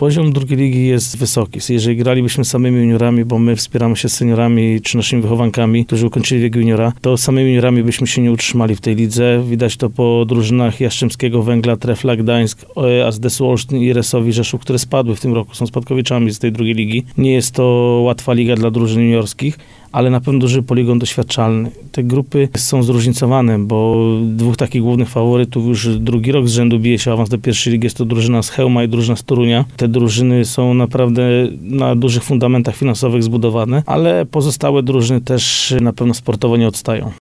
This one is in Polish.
Poziom drugiej ligi jest wysoki. Jeżeli gralibyśmy samymi juniorami, bo my wspieramy się z seniorami czy naszymi wychowankami, którzy ukończyli ligę juniora, to samymi juniorami byśmy się nie utrzymali w tej lidze. Widać to po drużynach Jastrzębskiego Węgla, Trefla Gdańsk, ASD-su Olsztyn i Resowi Rzeszów, które spadły w tym roku, są spadkowieczami z tej drugiej ligi. Nie jest to łatwa liga dla drużyn juniorskich, ale na pewno duży poligon doświadczalny. Te grupy są zróżnicowane, bo dwóch takich głównych faworytów już drugi rok z rzędu bije się o awans do pierwszej ligi. Jest to drużyna z Chełma i drużyna z Torunia. Te drużyny są naprawdę na dużych fundamentach finansowych zbudowane, ale pozostałe drużyny też na pewno sportowo nie odstają.